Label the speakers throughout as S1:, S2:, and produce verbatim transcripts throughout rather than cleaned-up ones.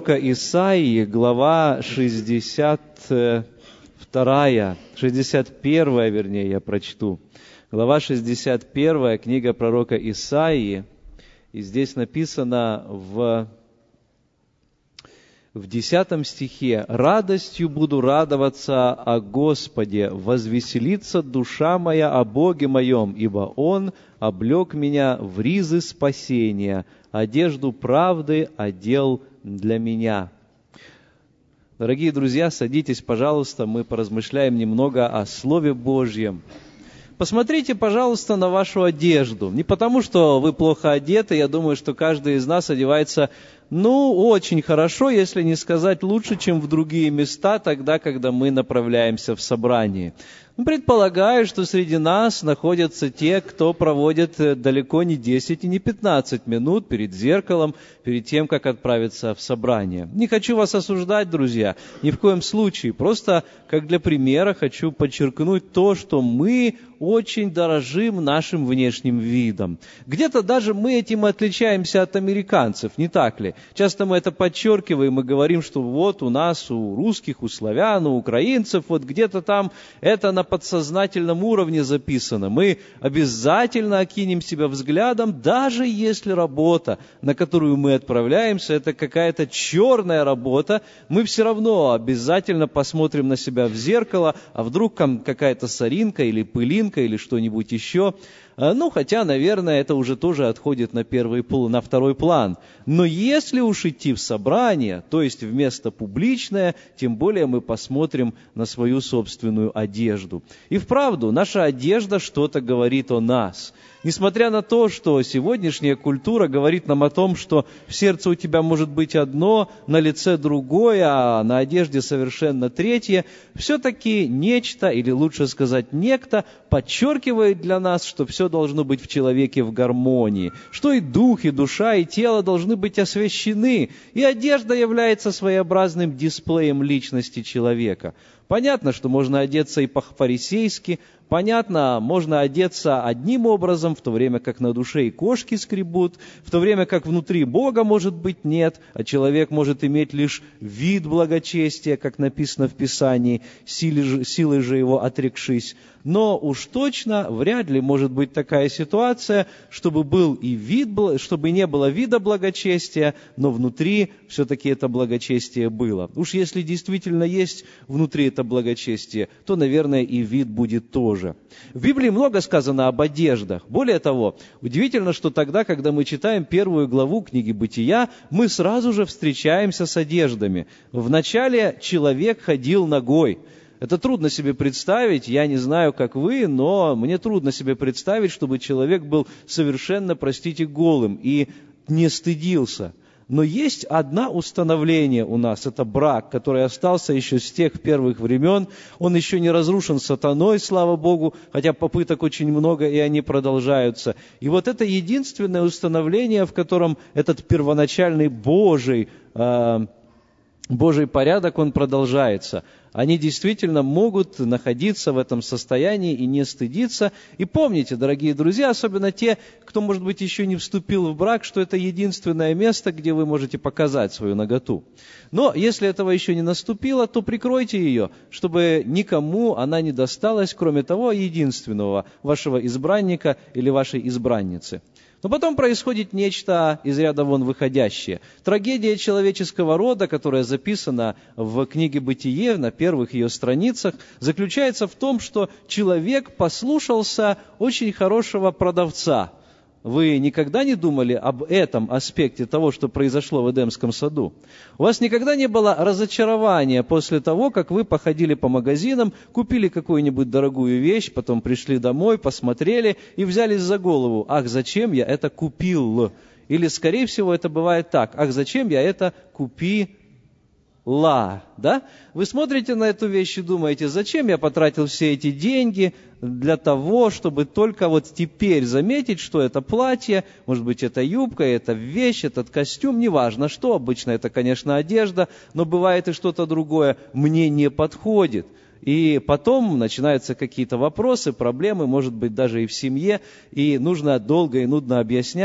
S1: пророка Исаии, глава шестьдесят вторая, шестьдесят первая, вернее, я прочту. Глава шестьдесят первая, книга пророка Исаии. И здесь написано в, в десятом стихе: «Радостью буду радоваться о Господе, возвеселится душа моя о Боге моем, ибо Он облек меня в ризы спасения, одежду правды одел для меня». Дорогие друзья, садитесь, пожалуйста, мы поразмышляем немного о Слове Божьем. Посмотрите, пожалуйста, на вашу одежду. Не потому, что вы плохо одеты, я думаю, что каждый из нас одевается, ну, очень хорошо, если не сказать лучше, чем в другие места, тогда, когда мы направляемся в собрание. Предполагаю, что среди нас находятся те, кто проводит далеко не десять и не пятнадцать минут перед зеркалом, перед тем, как отправиться в собрание. Не хочу вас осуждать, друзья, ни в коем случае. Просто, как для примера, хочу подчеркнуть то, что мы очень дорожим нашим внешним видом. Где-то даже мы этим отличаемся от американцев, не так ли? Часто мы это подчеркиваем и говорим, что вот у нас, у русских, у славян, у украинцев, вот где-то там это на подсознательном уровне записано. Мы обязательно окинем себя взглядом, даже если работа, на которую мы отправляемся, это какая-то черная работа, мы все равно обязательно посмотрим на себя в зеркало, а вдруг там какая-то соринка или пылинка или что-нибудь еще. Ну, хотя, наверное, это уже тоже отходит на, первый, на второй план. Но если уж идти в собрание, то есть в место публичное, тем более мы посмотрим на свою собственную одежду. И вправду, наша одежда что-то говорит о нас. Несмотря на то, что сегодняшняя культура говорит нам о том, что в сердце у тебя может быть одно, на лице другое, а на одежде совершенно третье, все-таки нечто, или лучше сказать некто, подчеркивает для нас, что все должно быть в человеке в гармонии, что и дух, и душа, и тело должны быть освящены, и одежда является своеобразным дисплеем личности человека. Понятно, что можно одеться и по-фарисейски, понятно, можно одеться одним образом, в то время как на душе и кошки скребут, в то время как внутри Бога, может быть, нет, а человек может иметь лишь вид благочестия, как написано в Писании, силой же, же его отрекшись. Но уж точно вряд ли может быть такая ситуация, чтобы был и вид, чтобы не было вида благочестия, но внутри все-таки это благочестие было. Уж если действительно есть внутри это благочестие, то, наверное, и вид будет тоже. В Библии много сказано об одеждах. Более того, удивительно, что тогда, когда мы читаем первую главу книги Бытия, мы сразу же встречаемся с одеждами. Вначале человек ходил нагой. Это трудно себе представить, я не знаю, как вы, но мне трудно себе представить, чтобы человек был совершенно, простите, голым и не стыдился. Но есть одно установление у нас, это брак, который остался еще с тех первых времен. Он еще не разрушен сатаной, слава Богу, хотя попыток очень много, и они продолжаются. И вот это единственное установление, в котором этот первоначальный Божий, э, Божий порядок, он продолжается. Они действительно могут находиться в этом состоянии и не стыдиться. И помните, дорогие друзья, особенно те, кто, может быть, еще не вступил в брак, что это единственное место, где вы можете показать свою наготу. Но если этого еще не наступило, то прикройте ее, чтобы никому она не досталась, кроме того единственного вашего избранника или вашей избранницы. Но потом происходит нечто из ряда вон выходящее. Трагедия человеческого рода, которая записана в книге «Бытие», на первых ее страницах, заключается в том, что человек послушался очень хорошего продавца. Вы никогда не думали об этом аспекте того, что произошло в Эдемском саду? У вас никогда не было разочарования после того, как вы походили по магазинам, купили какую-нибудь дорогую вещь, потом пришли домой, посмотрели и взялись за голову: «Ах, зачем я это купил?» Или, скорее всего, это бывает так: «Ах, зачем я это купила?» Да? Вы смотрите на эту вещь и думаете: зачем я потратил все эти деньги для того, чтобы только вот теперь заметить, что это платье, может быть, это юбка, это вещь, этот костюм, неважно что, обычно это, конечно, одежда, но бывает и что-то другое, мне не подходит. И потом начинаются какие-то вопросы, проблемы, может быть, даже и в семье, и нужно долго и нудно объяснять,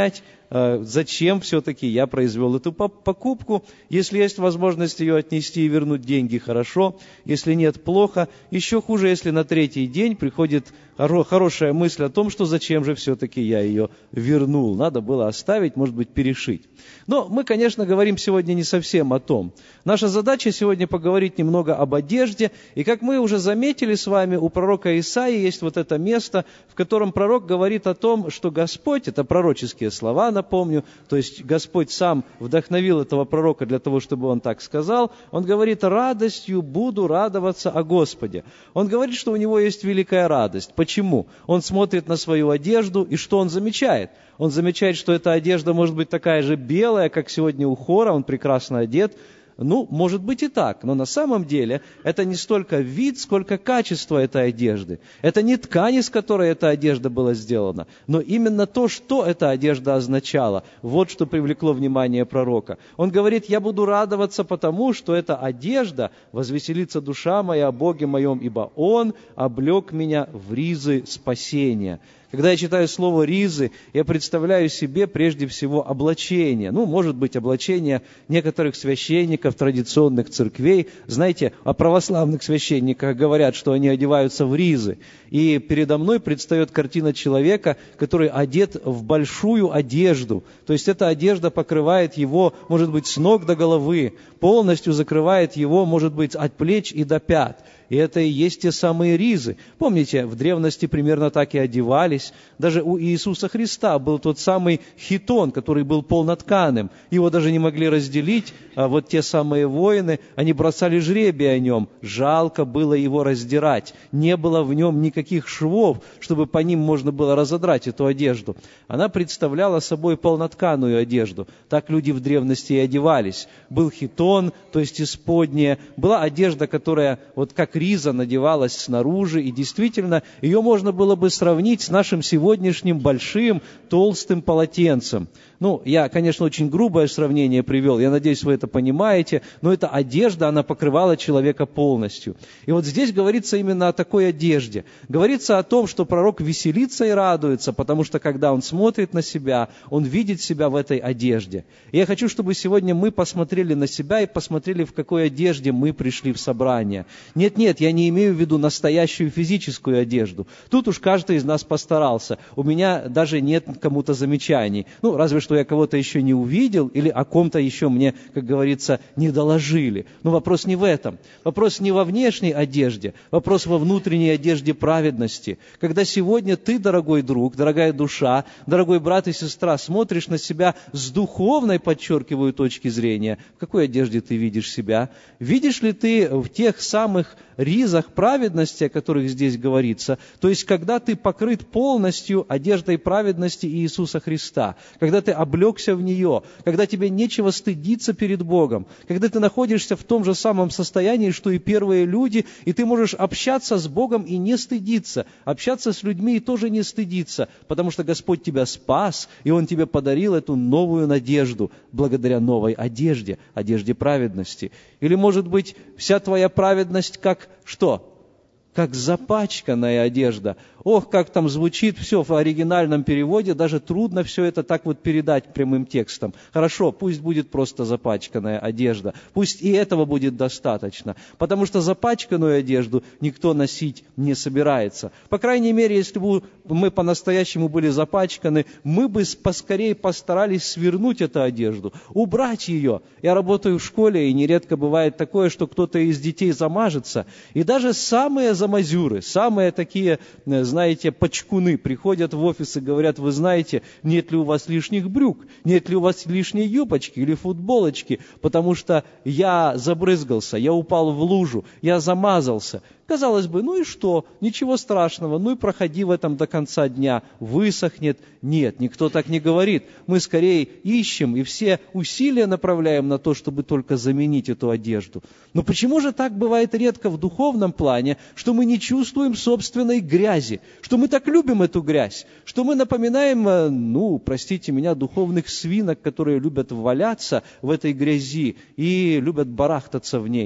S1: зачем все-таки я произвел эту покупку. Если есть возможность ее отнести и вернуть деньги, хорошо. Если нет, плохо. Еще хуже, если на третий день приходит хорошая мысль о том, что зачем же все-таки я ее вернул. Надо было оставить, может быть, перешить. Но мы, конечно, говорим сегодня не совсем о том. Наша задача сегодня поговорить немного об одежде. И как мы уже заметили с вами, у пророка Исаии есть вот это место, в котором пророк говорит о том, что Господь, это пророческие слова, напомню, то есть Господь сам вдохновил этого пророка для того, чтобы он так сказал. Он говорит: «Радостью буду радоваться о Господе». Он говорит, что у него есть великая радость. Почему? Он смотрит на свою одежду, и что он замечает? Он замечает, что эта одежда может быть такая же белая, как сегодня у хора, он прекрасно одет. Ну, может быть и так, но на самом деле это не столько вид, сколько качество этой одежды. Это не ткань, из которой эта одежда была сделана, но именно то, что эта одежда означала. Вот что привлекло внимание пророка. Он говорит: «Я буду радоваться потому, что эта одежда, возвеселится душа моя о Боге моем, ибо Он облек меня в ризы спасения». Когда я читаю слово «ризы», я представляю себе прежде всего облачение. Ну, может быть, облачение некоторых священников традиционных церквей. Знаете, о православных священниках говорят, что они одеваются в ризы. И передо мной предстает картина человека, который одет в большую одежду. То есть эта одежда покрывает его, может быть, с ног до головы, полностью закрывает его, может быть, от плеч и до пят. И это и есть те самые ризы. Помните, в древности примерно так и одевались. Даже у Иисуса Христа был тот самый хитон, который был полнотканым. Его даже не могли разделить. А вот те самые воины, они бросали жребий о нем. Жалко было его раздирать. Не было в нем никаких швов, чтобы по ним можно было разодрать эту одежду. Она представляла собой полнотканую одежду. Так люди в древности и одевались. Был хитон, то есть исподнее. Была одежда, которая вот как риза надевалась снаружи, и действительно ее можно было бы сравнить с нашим сегодняшним большим толстым полотенцем. Ну, я, конечно, очень грубое сравнение привел, я надеюсь, вы это понимаете, но эта одежда, она покрывала человека полностью. И вот здесь говорится именно о такой одежде. Говорится о том, что пророк веселится и радуется, потому что, когда он смотрит на себя, он видит себя в этой одежде. И я хочу, чтобы сегодня мы посмотрели на себя и посмотрели, в какой одежде мы пришли в собрание. Нет-нет, я не имею в виду настоящую физическую одежду. Тут уж каждый из нас постарался. У меня даже нет кому-то замечаний. Ну, разве что я кого-то еще не увидел, или о ком-то еще мне, как говорится, не доложили. Но вопрос не в этом. Вопрос не во внешней одежде, вопрос во внутренней одежде праведности. Когда сегодня ты, дорогой друг, дорогая душа, дорогой брат и сестра, смотришь на себя с духовной, подчеркиваю, точки зрения, в какой одежде ты видишь себя? Видишь ли ты в тех самых ризах праведности, о которых здесь говорится, то есть когда ты покрыт полностью одеждой праведности Иисуса Христа, когда ты облегся в нее, когда тебе нечего стыдиться перед Богом, когда ты находишься в том же самом состоянии, что и первые люди, и ты можешь общаться с Богом и не стыдиться, общаться с людьми и тоже не стыдиться, потому что Господь тебя спас, и Он тебе подарил эту новую надежду, благодаря новой одежде, одежде праведности. Или, может быть, вся твоя праведность как что? Как запачканная одежда. Ох, как там звучит все в оригинальном переводе, даже трудно все это так вот передать прямым текстом. Хорошо, пусть будет просто запачканная одежда. Пусть и этого будет достаточно. Потому что запачканную одежду никто носить не собирается. По крайней мере, если бы мы по-настоящему были запачканы, мы бы поскорее постарались свернуть эту одежду, убрать ее. Я работаю в школе, и нередко бывает такое, что кто-то из детей замажется. И даже самые замазюры, самые такие, знаете, почкуны приходят в офис и говорят: вы знаете, нет ли у вас лишних брюк, нет ли у вас лишней юбочки или футболочки, потому что я забрызгался, я упал в лужу, я замазался. Казалось бы, ну и что? Ничего страшного, ну и проходи в этом до конца дня, высохнет. Нет, никто так не говорит. Мы скорее ищем и все усилия направляем на то, чтобы только заменить эту одежду. Но почему же так бывает редко в духовном плане, что мы не чувствуем собственной грязи, что мы так любим эту грязь, что мы напоминаем, ну, простите меня, духовных свинок, которые любят валяться в этой грязи и любят барахтаться в ней.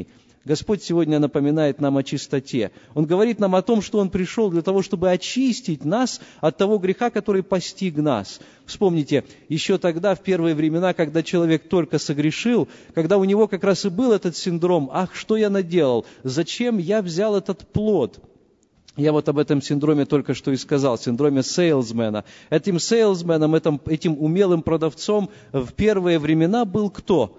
S1: Господь сегодня напоминает нам о чистоте. Он говорит нам о том, что Он пришел для того, чтобы очистить нас от того греха, который постиг нас. Вспомните, еще тогда, в первые времена, когда человек только согрешил, когда у него как раз и был этот синдром: «Ах, что я наделал? Зачем я взял этот плод?» Я вот об этом синдроме только что и сказал, синдроме сейлсмена. Этим сейлсменом, этим, этим умелым продавцом в первые времена был кто?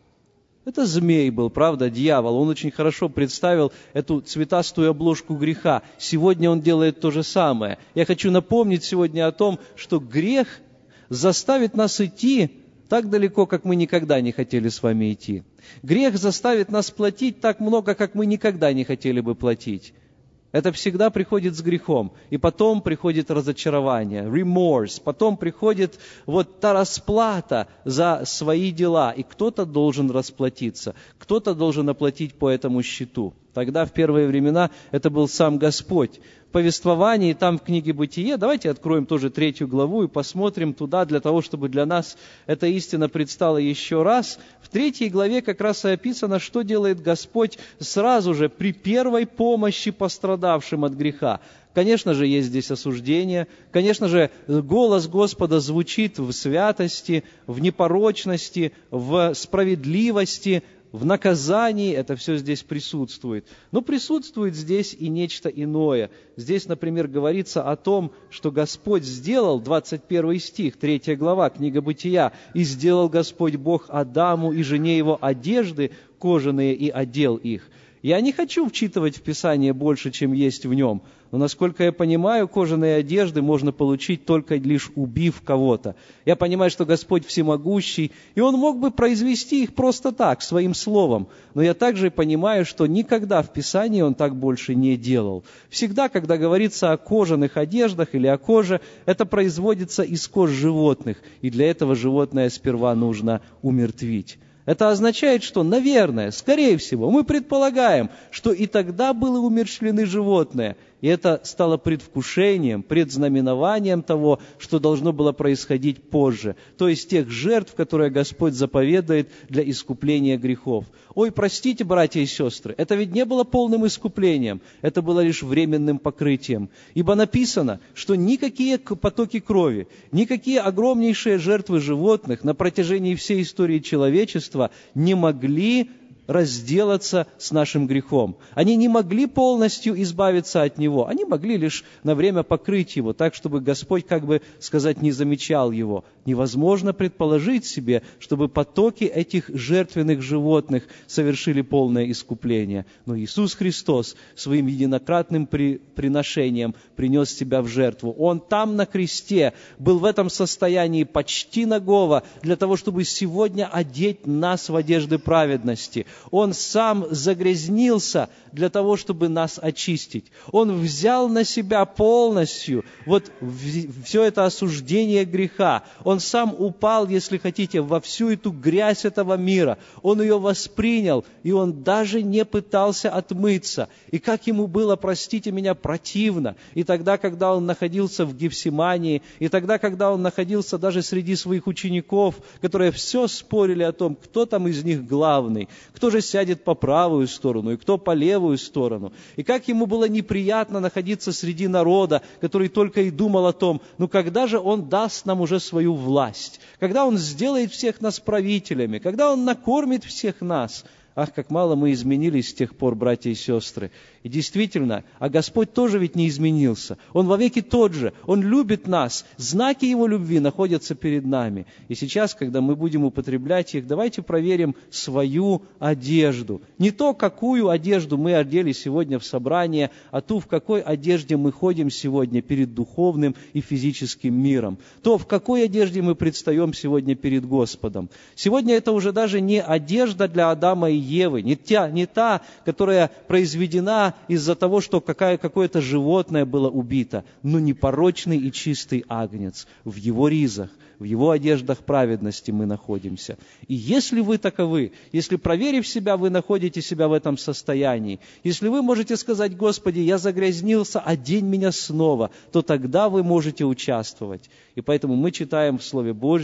S1: Это змей был, правда, дьявол. Он очень хорошо представил эту цветастую обложку греха. Сегодня он делает то же самое. Я хочу напомнить сегодня о том, что грех заставит нас идти так далеко, как мы никогда не хотели с вами идти. Грех заставит нас платить так много, как мы никогда не хотели бы платить. Это всегда приходит с грехом. И потом приходит разочарование, remorse. Потом приходит вот та расплата за свои дела. И кто-то должен расплатиться. Кто-то должен оплатить по этому счету. Тогда, в первые времена, это был сам Господь. В повествовании, там в книге «Бытие», давайте откроем тоже третью главу и посмотрим туда, для того, чтобы для нас эта истина предстала еще раз. В третьей главе как раз и описано, что делает Господь сразу же при первой помощи пострадавшим от греха. Конечно же, есть здесь осуждение. Конечно же, голос Господа звучит в святости, в непорочности, в справедливости, в наказании. Это все здесь присутствует. Но присутствует здесь и нечто иное. Здесь, например, говорится о том, что Господь сделал, двадцать первый стих, третья глава, книга Бытия, «И сделал Господь Бог Адаму и жене его одежды кожаные, и одел их». Я не хочу вчитывать в Писание больше, чем есть в нем, но, насколько я понимаю, кожаные одежды можно получить только лишь убив кого-то. Я понимаю, что Господь всемогущий, и Он мог бы произвести их просто так, своим словом. Но я также понимаю, что никогда в Писании Он так больше не делал. Всегда, когда говорится о кожаных одеждах или о коже, это производится из кож животных, и для этого животное сперва нужно умертвить. Это означает, что, наверное, скорее всего, мы предполагаем, что и тогда были умерщвлены животные, и это стало предвкушением, предзнаменованием того, что должно было происходить позже, то есть тех жертв, которые Господь заповедует для искупления грехов. Ой, простите, братья и сестры, это ведь не было полным искуплением, это было лишь временным покрытием, ибо написано, что никакие потоки крови, никакие огромнейшие жертвы животных на протяжении всей истории человечества не могли разделаться с нашим грехом. Они не могли полностью избавиться от него. Они могли лишь на время покрыть его, так, чтобы Господь, как бы сказать, не замечал его. Невозможно предположить себе, чтобы потоки этих жертвенных животных совершили полное искупление. Но Иисус Христос своим единократным при, приношением принес себя в жертву. Он там на кресте был в этом состоянии почти нагого, для того, чтобы сегодня одеть нас в одежды праведности. Он сам загрязнился для того, чтобы нас очистить. Он взял на себя полностью вот все это осуждение греха. Он сам упал, если хотите, во всю эту грязь этого мира. Он ее воспринял, и он даже не пытался отмыться. И как ему было, простите меня, противно. И тогда, когда он находился в Гефсимании, и тогда, когда он находился даже среди своих учеников, которые все спорили о том, кто там из них главный, кто же сядет по правую сторону и кто по левую сторону. И как ему было неприятно находиться среди народа, который только и думал о том, ну когда же он даст нам уже свою власть, когда он сделает всех нас правителями, когда он накормит всех нас. Ах, как мало мы изменились с тех пор, братья и сестры. И действительно, а Господь тоже ведь не изменился. Он вовеки тот же. Он любит нас. Знаки Его любви находятся перед нами. И сейчас, когда мы будем употреблять их, давайте проверим свою одежду. Не то, какую одежду мы одели сегодня в собрание, а ту, в какой одежде мы ходим сегодня перед духовным и физическим миром. То, в какой одежде мы предстаем сегодня перед Господом. Сегодня это уже даже не одежда для Адама и Евы, не та, не та, которая произведена из-за того, что какая, какое-то животное было убито, но непорочный и чистый агнец в его ризах, в его одеждах праведности мы находимся. И если вы таковы, если, проверив себя, вы находите себя в этом состоянии, если вы можете сказать: Господи, я загрязнился, одень меня снова, то тогда вы можете участвовать. И поэтому мы читаем в Слове Божьем,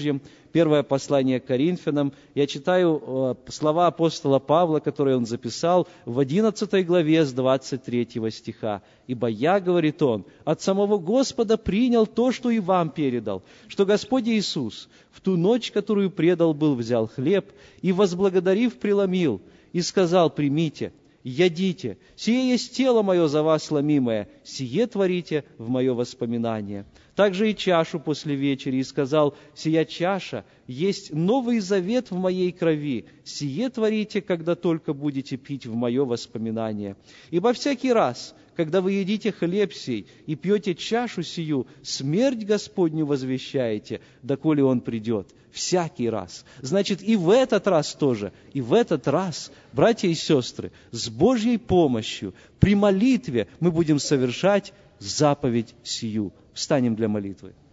S1: первое послание к Коринфянам. Я читаю слова апостола Павла, которые он записал в одиннадцатой главе с двадцать третьего стиха. «Ибо я, — говорит он, — от самого Господа принял то, что и вам передал, что Господь Иисус в ту ночь, которую предал был, взял хлеб и, возблагодарив, преломил, и сказал: примите, ядите, сие есть тело мое за вас ломимое, сие творите в мое воспоминание. Также и чашу после вечери, и сказал: сия чаша есть новый завет в моей крови, сие творите, когда только будете пить в мое воспоминание. Ибо всякий раз, когда вы едите хлеб сей и пьете чашу сию, смерть Господню возвещаете, доколе Он придет». Всякий раз. Значит, и в этот раз тоже, и в этот раз, братья и сестры, с Божьей помощью, при молитве мы будем совершать заповедь сию. Встанем для молитвы.